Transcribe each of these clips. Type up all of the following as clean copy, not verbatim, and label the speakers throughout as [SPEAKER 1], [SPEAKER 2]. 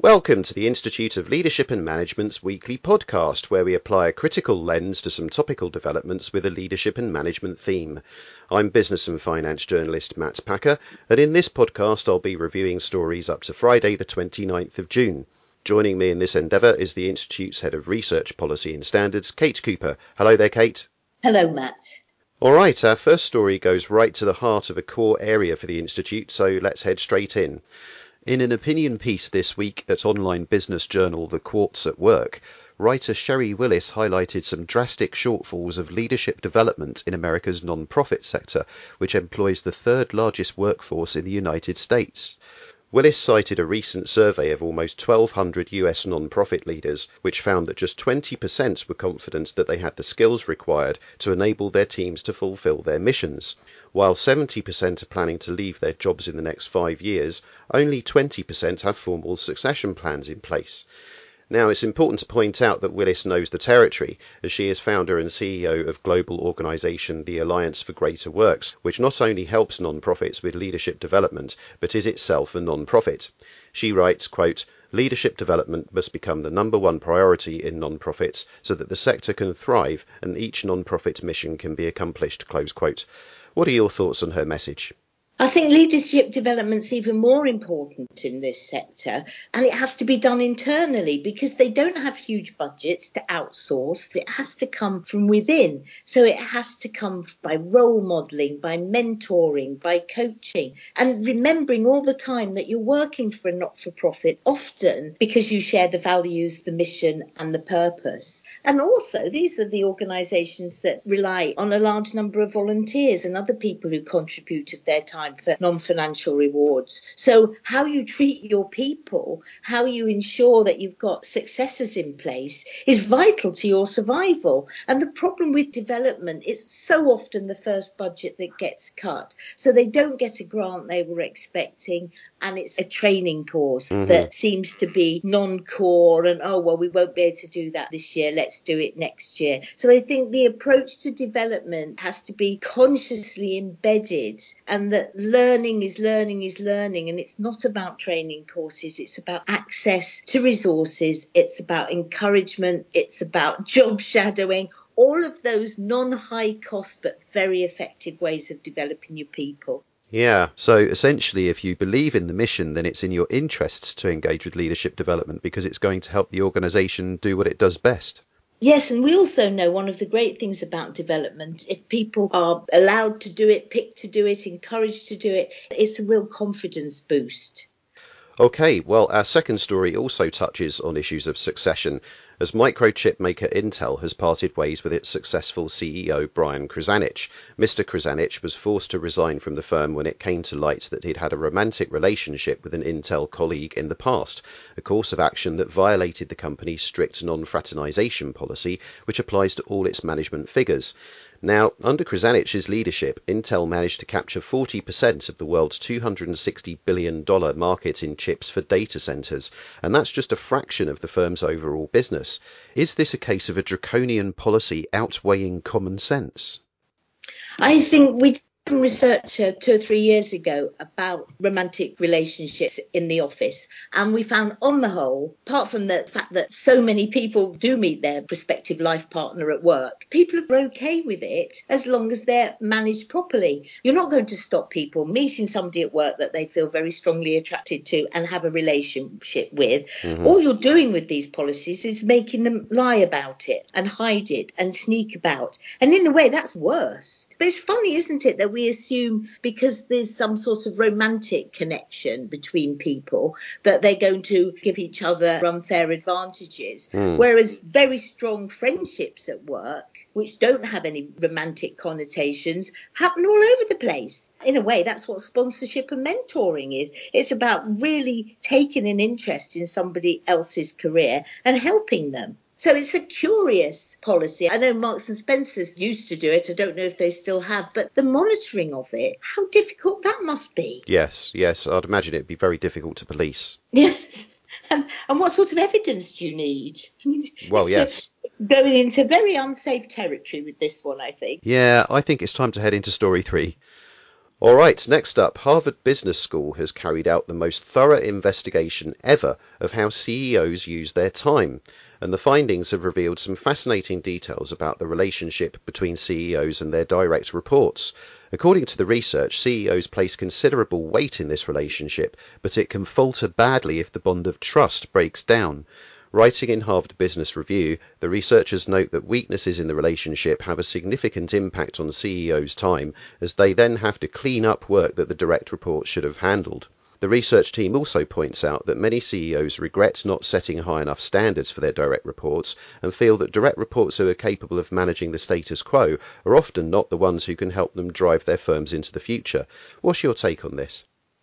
[SPEAKER 1] Welcome to the Institute of Leadership and Management's weekly podcast, where we apply a critical lens to some topical developments with a leadership and management theme. I'm business and finance journalist Matt Packer, and in this podcast I'll be reviewing stories up to Friday the 29th of June. Joining me in this endeavour is the Institute's Head of Research Policy and Standards, Kate Cooper. Hello there, Kate.
[SPEAKER 2] Hello, Matt.
[SPEAKER 1] All right, our first story goes right to the heart of a core area for the Institute, so let's head straight in. In an opinion piece this week at online business journal The Quartz at Work, writer Sherry Willis highlighted some drastic shortfalls of leadership development in America's non-profit sector, which employs the third largest workforce in the United States. Willis cited a recent survey of almost 1,200 US non-profit leaders, which found that just 20% were confident that they had the skills required to enable their teams to fulfill their missions. While 70% are planning to leave their jobs in the next 5 years, only 20% have formal succession plans in place. Now, it's important to point out that Willis knows the territory, as she is founder and CEO of global organisation the Alliance for Greater Works, which not only helps non-profits with leadership development, but is itself a non-profit. She writes, quote, "Leadership development must become the number one priority in non-profits so that the sector can thrive and each non-profit mission can be accomplished," close quote. What are your thoughts on her message?
[SPEAKER 2] I think leadership development's even more important in this sector, and it has to be done internally because they don't have huge budgets to outsource. It has to come from within. So it has to come by role modelling, by mentoring, by coaching, and remembering all the time that you're working for a not-for-profit, often because you share the values, the mission and the purpose. And also, these are the organisations that rely on a large number of volunteers and other people who contributed their time for non-financial rewards. So how you treat your people, how you ensure that you've got successors in place is vital to your survival. And the problem with development is so often the first budget that gets cut. So they don't get a grant they were expecting, and it's a training course that seems to be non-core and, oh, well, we won't be able to do that this year, let's do it next year. So I think the approach to development has to be consciously embedded, and that learning is learning is learning, and it's not about training courses, it's about access to resources, it's about encouragement, it's about job shadowing, all of those non-high cost but very effective ways of developing your people.
[SPEAKER 1] Yeah, so essentially if you believe in the mission, then it's in your interests to engage with leadership development because it's going to help the organisation do what it does best.
[SPEAKER 2] Yes, and we also know one of the great things about development, if people are allowed to do it, picked to do it, encouraged to do it, it's a real confidence boost.
[SPEAKER 1] Okay, well, our second story also touches on issues of succession, as microchip maker Intel has parted ways with its successful CEO Brian Krzanich. Mr. Krzanich was forced to resign from the firm when it came to light that he'd had a romantic relationship with an Intel colleague in the past, a course of action that violated the company's strict non-fraternization policy, which applies to all its management figures. Now, under Krzanich's leadership, Intel managed to capture 40% of the world's $260 billion market in chips for data centers, and that's just a fraction of the firm's overall business. Is this a case of a draconian policy outweighing common sense?
[SPEAKER 2] I think we did some research 2 or 3 years ago about romantic relationships in the office, and we found on the whole, apart from the fact that so many people do meet their prospective life partner at work, people are okay with it as long as they're managed properly. You're not going to stop people meeting somebody at work that they feel very strongly attracted to and have a relationship with. All you're doing with these policies is making them lie about it and hide it and sneak about, and in a way that's worse. But it's funny, isn't it, that we assume because there's some sort of romantic connection between people that they're going to give each other unfair advantages, whereas very strong friendships at work, which don't have any romantic connotations, happen all over the place. In a way, that's what sponsorship and mentoring is. It's about really taking an interest in somebody else's career and helping them. So it's a curious policy. I know Marks and Spencer's used to do it. I don't know if they still have, but the monitoring of it, how difficult that must be.
[SPEAKER 1] Yes, I'd imagine it'd be very difficult to police.
[SPEAKER 2] Yes. And what sort of evidence do you need?
[SPEAKER 1] Well, yes.
[SPEAKER 2] Going into very unsafe territory with this one, I think.
[SPEAKER 1] Yeah, I think it's time to head into story 3. All right, next up, Harvard Business School has carried out the most thorough investigation ever of how CEOs use their time, and the findings have revealed some fascinating details about the relationship between CEOs and their direct reports. According to the research, CEOs place considerable weight in this relationship, but it can falter badly if the bond of trust breaks down. Writing in Harvard Business Review, the researchers note that weaknesses in the relationship have a significant impact on the CEO's time, as they then have to clean up work that the direct reports should have handled. The research team also points out that many CEOs regret not setting high enough standards for their direct reports and feel that direct reports who are capable of managing the status quo are often not the ones who can help them drive their firms into the future. What's your take on this?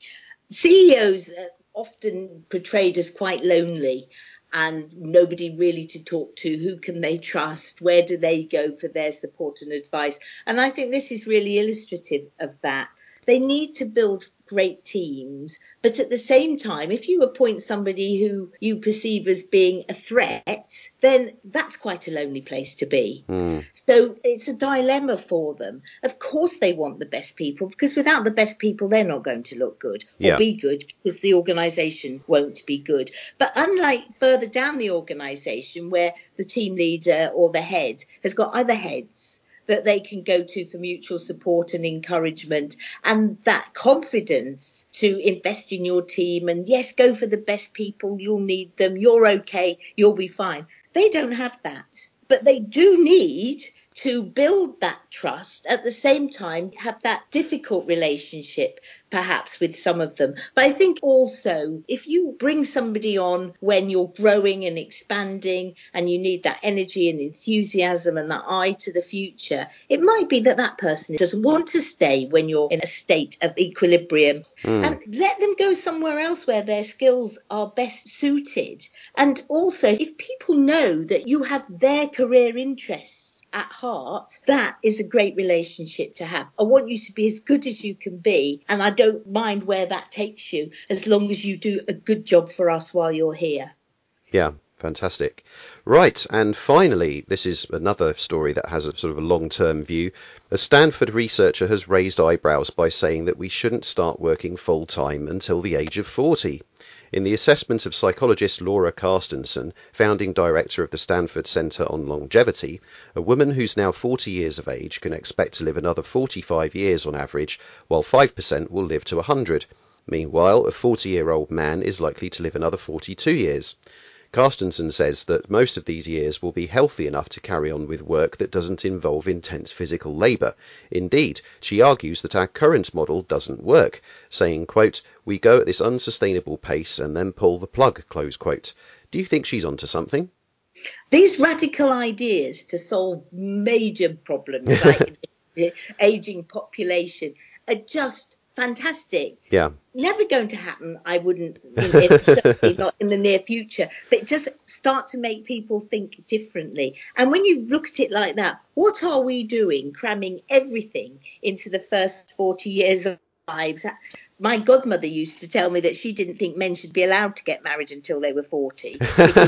[SPEAKER 2] CEOs are often portrayed as quite lonely and nobody really to talk to. Who can they trust? Where do they go for their support and advice? And I think this is really illustrative of that. They need to build great teams, but at the same time, if you appoint somebody who you perceive as being a threat, then that's quite a lonely place to be. So it's a dilemma for them. Of course they want the best people, because without the best people, they're not going to look good or be good, because the organisation won't be good. But unlike further down the organisation, where the team leader or the head has got other heads that they can go to for mutual support and encouragement, and that confidence to invest in your team, and yes, go for the best people, you'll need them, you're okay, you'll be fine. They don't have that, but they do need to build that trust, at the same time have that difficult relationship perhaps with some of them. But I think also if you bring somebody on when you're growing and expanding and you need that energy and enthusiasm and that eye to the future, it might be that that person doesn't want to stay when you're in a state of equilibrium, and let them go somewhere else where their skills are best suited. And also, if people know that you have their career interests at heart, that is a great relationship to have. I want you to be as good as you can be, and I don't mind where that takes you, as long as you do a good job for us while you're here.
[SPEAKER 1] Yeah, fantastic. Right, and finally, this is another story that has a sort of a long-term view. A Stanford researcher has raised eyebrows by saying that we shouldn't start working full-time until the age of 40. In the assessment of psychologist Laura Carstensen, founding director of the Stanford Center on Longevity, a woman who's now 40 years of age can expect to live another 45 years on average, while 5% will live to 100. Meanwhile, a 40-year-old man is likely to live another 42 years. Carstensen says that most of these years will be healthy enough to carry on with work that doesn't involve intense physical labour. Indeed, she argues that our current model doesn't work, saying, quote, "We go at this unsustainable pace and then pull the plug," close quote. Do you think she's onto something?
[SPEAKER 2] These radical ideas to solve major problems like the ageing population are just fantastic.
[SPEAKER 1] Yeah.
[SPEAKER 2] Never going to happen, I wouldn't, certainly not in the near future, but just start to make people think differently. And when you look at it like that, what are we doing, cramming everything into the first 40 years of lives? My godmother used to tell me that she didn't think men should be allowed to get married until they were 40, because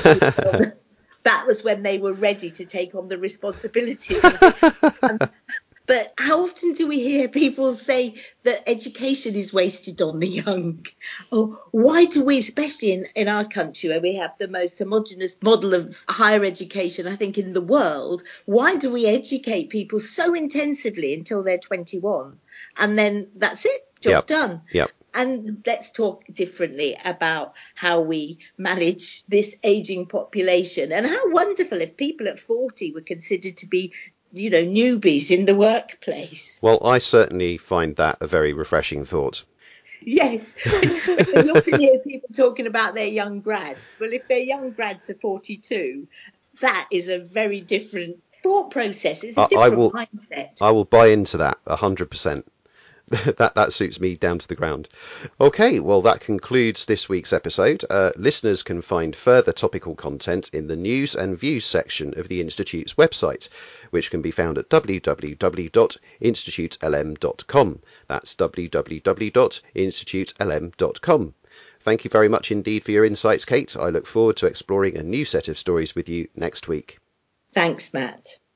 [SPEAKER 2] that was when they were ready to take on the responsibilities. But how often do we hear people say that education is wasted on the young? Or why do we, especially in our country where we have the most homogenous model of higher education, I think, in the world, why do we educate people so intensively until they're 21? And then that's it, job done.
[SPEAKER 1] Yep.
[SPEAKER 2] And let's talk differently about how we manage this ageing population, and how wonderful if people at 40 were considered to be, newbies in the workplace.
[SPEAKER 1] Well, I certainly find that a very refreshing thought.
[SPEAKER 2] Yes, when you often hear people talking about their young grads. Well, if their young grads are 42, that is a very different thought process. It's a different mindset.
[SPEAKER 1] I will buy into that 100%. That suits me down to the ground. Okay, well, that concludes this week's episode. Listeners can find further topical content in the news and views section of the Institute's website, which can be found at www.institutelm.com. That's www.institutelm.com. Thank you very much indeed for your insights, Kate. I look forward to exploring a new set of stories with you next week.
[SPEAKER 2] Thanks, Matt.